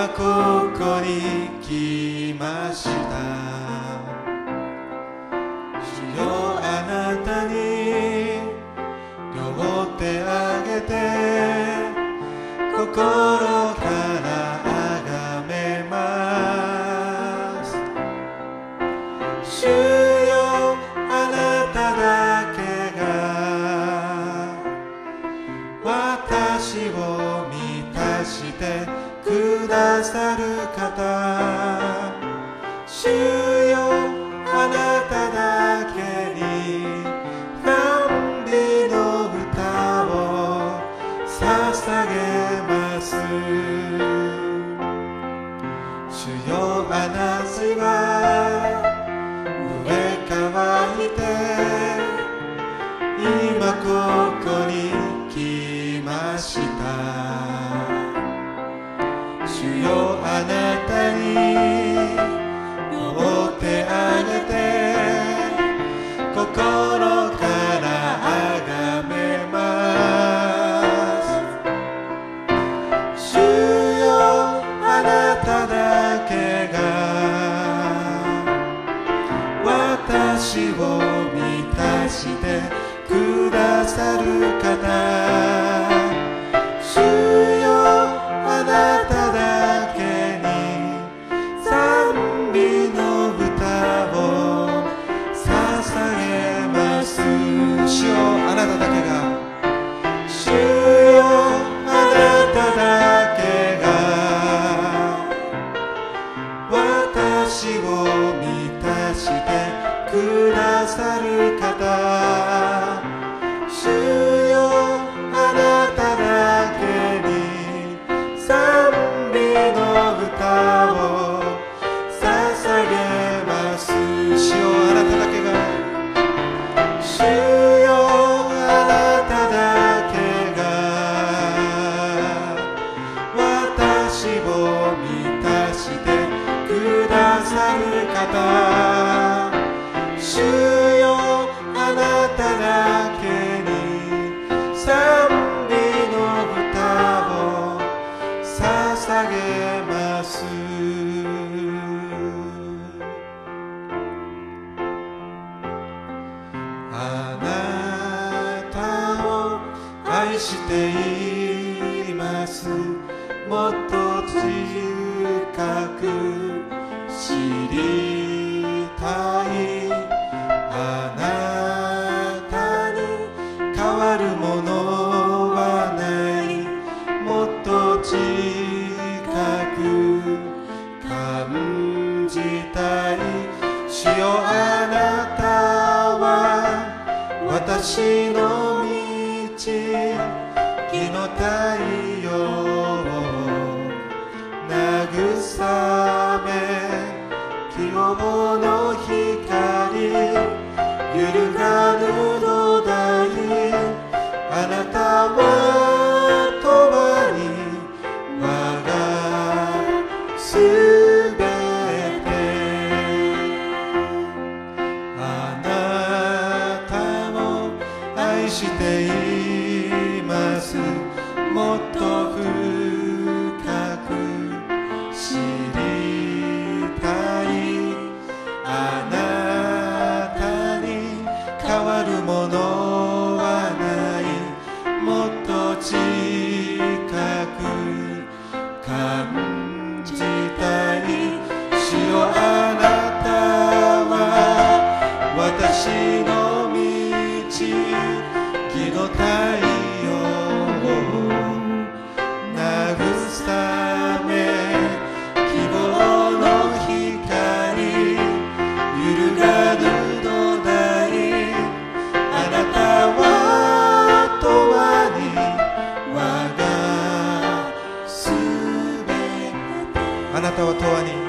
今ここに来ました。主よ、あなたに両手あげて心からあがめます。主よ、あなただけが私を満たしてくださる方。主よ、あなただけに賛美の歌を捧げます。主よ、あなたが上乾いて今ここに来ました。主よ、あなたに両手あげて心からあがめます。主よ、あなただけが私を満たしてくださる方。主よ、あなただけに賛美の歌を捧げます。主よ、あなただけが、主よ、あなただけが私を満たしてくださる方。主よ、あなただけに賛美の歌を捧げます。主よ、あなただけが、主よ、あなただけが私を満たしてくださる方。主よ、あなただけに賛美の歌を捧げます。あなたを愛しています。もっと近く知りたい。あなたに変わるものはない。もっと近く感じたい。主よ、あなたは私の道、日の太陽を慰め、希望の光、揺るがぬ土台。あなたは永遠に我がすべて。あなたを愛しています。もっと深く知りたい。あなたに変わるものはない。もっと近く感じたい。主よ、あなたは私の道、義の太陽を慰め、希望の光、揺るがぬ土台。あなたは永遠に我がすべて。あなたは永遠に